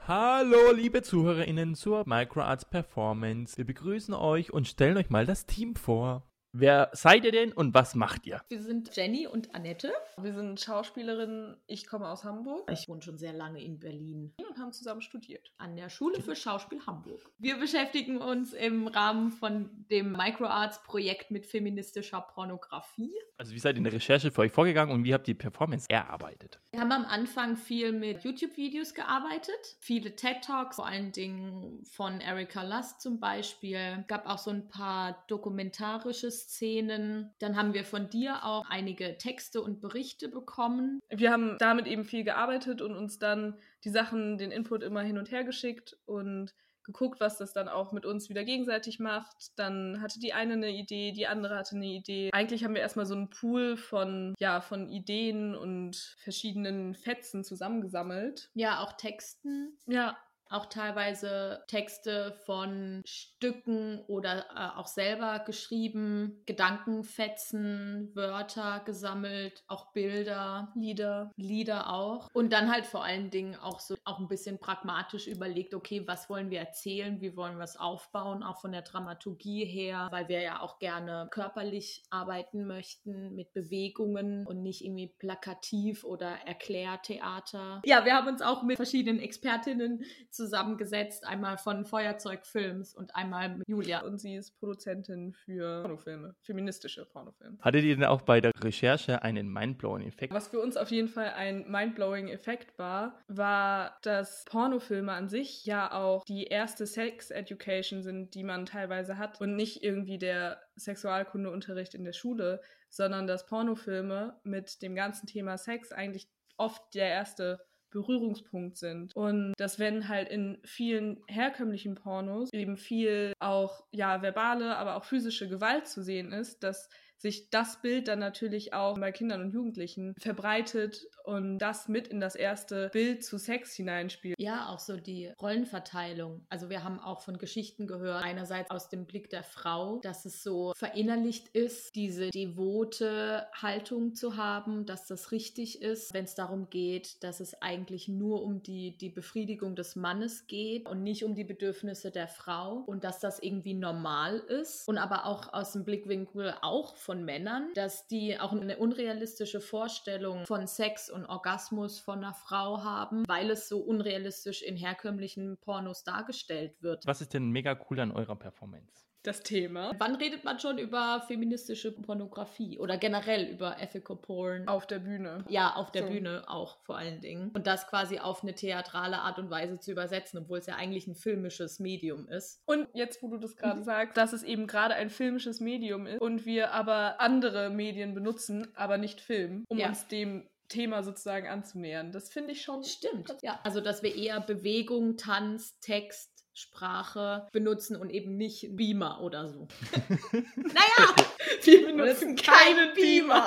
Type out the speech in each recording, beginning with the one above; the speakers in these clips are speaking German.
Hallo, liebe ZuhörerInnen zur Microarts Performance. Wir begrüßen euch und stellen euch mal das Team vor. Wer seid ihr denn und was macht ihr? Wir sind Jenny und Annette. Wir sind Schauspielerinnen. Ich komme aus Hamburg. Ich wohne schon sehr lange in Berlin. Und haben zusammen studiert. An der Schule für Schauspiel Hamburg. Wir beschäftigen uns im Rahmen von dem Microarts-Projekt mit feministischer Pornografie. Also wie seid ihr in der Recherche für euch vorgegangen und wie habt ihr die Performance erarbeitet? Wir haben am Anfang viel mit YouTube-Videos gearbeitet. Viele TED-Talks, vor allen Dingen von Erika Lust zum Beispiel. Gab auch so ein paar dokumentarische Szenen. Dann haben wir von dir auch einige Texte und Berichte bekommen. Wir haben damit eben viel gearbeitet und uns dann die Sachen, den Input immer hin und her geschickt und geguckt, was das dann auch mit uns wieder gegenseitig macht. Dann hatte die eine Idee, die andere hatte eine Idee. Eigentlich haben wir erstmal so einen Pool von Ideen und verschiedenen Fetzen zusammengesammelt. Ja, auch Texten. Ja. Auch teilweise Texte von Stücken oder auch selber geschrieben, Gedankenfetzen, Wörter gesammelt, auch Bilder, Lieder auch. Und dann halt vor allen Dingen auch ein bisschen pragmatisch überlegt, okay, was wollen wir erzählen, wie wollen wir es aufbauen, auch von der Dramaturgie her, weil wir ja auch gerne körperlich arbeiten möchten, mit Bewegungen und nicht irgendwie plakativ oder Erklärtheater. Ja, wir haben uns auch mit verschiedenen Expertinnen zusammengesetzt, einmal von Feuerzeugfilms und einmal mit Julia. Und sie ist Produzentin für Pornofilme, feministische Pornofilme. Hattet ihr denn auch bei der Recherche einen Mindblowing-Effekt? Was für uns auf jeden Fall ein Mindblowing-Effekt war, dass Pornofilme an sich ja auch die erste Sex-Education sind, die man teilweise hat und nicht irgendwie der Sexualkundeunterricht in der Schule, sondern dass Pornofilme mit dem ganzen Thema Sex eigentlich oft der erste Berührungspunkt sind. Und dass wenn halt in vielen herkömmlichen Pornos eben viel auch verbale, aber auch physische Gewalt zu sehen ist, dass sich das Bild dann natürlich auch bei Kindern und Jugendlichen verbreitet und das mit in das erste Bild zu Sex hineinspielt. Ja, auch so die Rollenverteilung. Also wir haben auch von Geschichten gehört, einerseits aus dem Blick der Frau, dass es so verinnerlicht ist, diese devote Haltung zu haben, dass das richtig ist, wenn es darum geht, dass es eigentlich nur um die Befriedigung des Mannes geht und nicht um die Bedürfnisse der Frau und dass das irgendwie normal ist und aber auch aus dem Blickwinkel auch von Männern, dass die auch eine unrealistische Vorstellung von Sex und Orgasmus von einer Frau haben, weil es so unrealistisch in herkömmlichen Pornos dargestellt wird. Was ist denn mega cool an eurer Performance? Das Thema. Wann redet man schon über feministische Pornografie oder generell über Ethical Porn? Auf der Bühne. Ja, auf der Bühne auch vor allen Dingen. Und das quasi auf eine theatrale Art und Weise zu übersetzen, obwohl es ja eigentlich ein filmisches Medium ist. Und jetzt, wo du das gerade sagst, dass es eben gerade ein filmisches Medium ist und wir aber andere Medien benutzen, aber nicht Film, um uns dem Thema sozusagen anzunähern. Das finde ich schon... Stimmt. Ja, also dass wir eher Bewegung, Tanz, Text, Sprache benutzen und eben nicht Beamer oder so. Naja, wir benutzen keinen Beamer.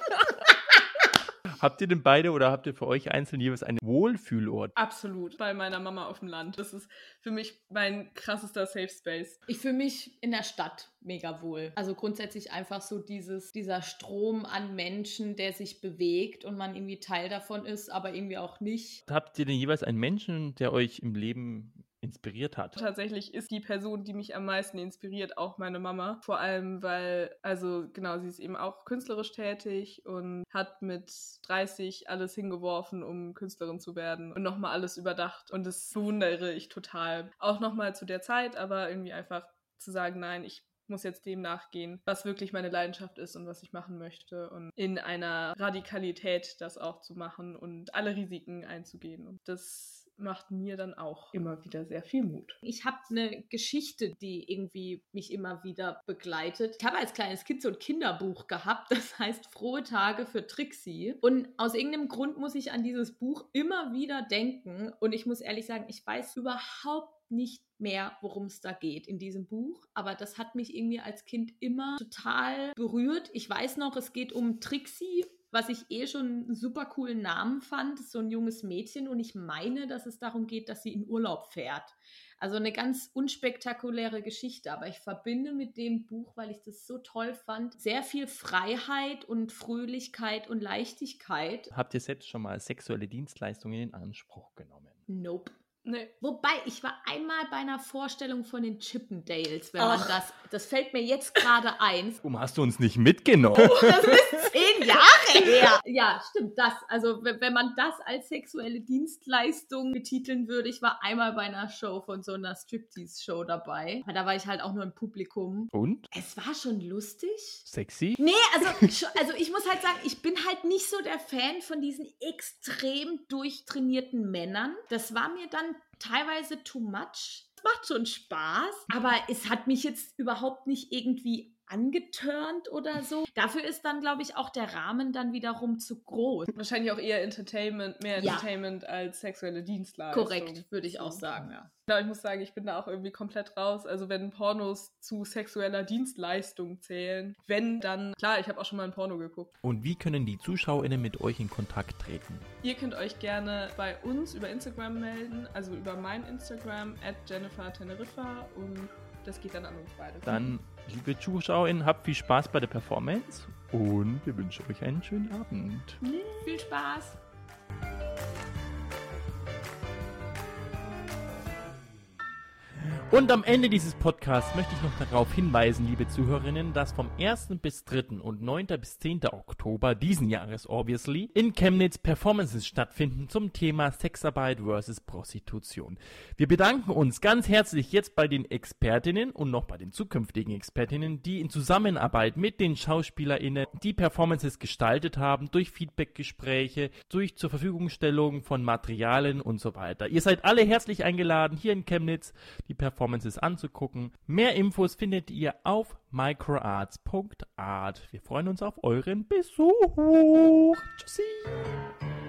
Habt ihr denn beide oder habt ihr für euch einzeln jeweils einen Wohlfühlort? Absolut. Bei meiner Mama auf dem Land. Das ist für mich mein krassester Safe Space. Ich fühle mich in der Stadt mega wohl. Also grundsätzlich einfach so dieser Strom an Menschen, der sich bewegt und man irgendwie Teil davon ist, aber irgendwie auch nicht. Habt ihr denn jeweils einen Menschen, der euch im Leben inspiriert hat? Tatsächlich ist die Person, die mich am meisten inspiriert, auch meine Mama. Vor allem, weil, sie ist eben auch künstlerisch tätig und hat mit 30 alles hingeworfen, um Künstlerin zu werden und nochmal alles überdacht. Und das bewundere ich total. Auch nochmal zu der Zeit, aber irgendwie einfach zu sagen, nein, ich muss jetzt dem nachgehen, was wirklich meine Leidenschaft ist und was ich machen möchte und in einer Radikalität das auch zu machen und alle Risiken einzugehen. Und das macht mir dann auch immer wieder sehr viel Mut. Ich habe eine Geschichte, die irgendwie mich immer wieder begleitet. Ich habe als kleines Kind so ein Kinderbuch gehabt, das heißt Frohe Tage für Trixie. Und aus irgendeinem Grund muss ich an dieses Buch immer wieder denken. Und ich muss ehrlich sagen, ich weiß überhaupt nicht mehr, worum es da geht in diesem Buch. Aber das hat mich irgendwie als Kind immer total berührt. Ich weiß noch, es geht um Trixie, was ich schon einen super coolen Namen fand. Das ist so ein junges Mädchen und ich meine, dass es darum geht, dass sie in Urlaub fährt. Also eine ganz unspektakuläre Geschichte, aber ich verbinde mit dem Buch, weil ich das so toll fand, sehr viel Freiheit und Fröhlichkeit und Leichtigkeit. Habt ihr selbst schon mal sexuelle Dienstleistungen in Anspruch genommen? Nope. Nee. Wobei, ich war einmal bei einer Vorstellung von den Chippendales, wenn man das fällt mir jetzt gerade ein. Warum hast du uns nicht mitgenommen? Das ist 10 Jahre her. Ja, stimmt, das. Also, wenn man das als sexuelle Dienstleistung betiteln würde, ich war einmal bei einer Show von so einer Striptease-Show dabei. Aber da war ich halt auch nur im Publikum. Und? Es war schon lustig. Sexy? Nee, also ich muss halt sagen, ich bin halt nicht so der Fan von diesen extrem durchtrainierten Männern. Das war mir dann teilweise too much. Es macht schon Spaß, aber es hat mich jetzt überhaupt nicht irgendwie angetörnt oder so. Dafür ist dann, glaube ich, auch der Rahmen dann wiederum zu groß. Wahrscheinlich auch eher Entertainment, mehr Entertainment als sexuelle Dienstleistung. Korrekt, würde ich auch sagen, ja. Genau, ich muss sagen, ich bin da auch irgendwie komplett raus. Also wenn Pornos zu sexueller Dienstleistung zählen, wenn, dann, klar, ich habe auch schon mal ein Porno geguckt. Und wie können die ZuschauerInnen mit euch in Kontakt treten? Ihr könnt euch gerne bei uns über Instagram melden, also über mein Instagram, @JenniferTeneriffa, und das geht dann an uns beide. Dann, liebe ZuschauerInnen, habt viel Spaß bei der Performance und wir wünschen euch einen schönen Abend. Viel Spaß! Und am Ende dieses Podcasts möchte ich noch darauf hinweisen, liebe Zuhörerinnen, dass vom 1. bis 3. und 9. bis 10. Oktober diesen Jahres, obviously, in Chemnitz Performances stattfinden zum Thema Sexarbeit versus Prostitution. Wir bedanken uns ganz herzlich jetzt bei den Expertinnen und noch bei den zukünftigen Expertinnen, die in Zusammenarbeit mit den SchauspielerInnen die Performances gestaltet haben, durch Feedbackgespräche, durch zur Verfügungstellung von Materialien und so weiter. Ihr seid alle herzlich eingeladen, hier in Chemnitz die Performances anzugucken. Mehr Infos findet ihr auf microarts.art. Wir freuen uns auf euren Besuch. Tschüssi!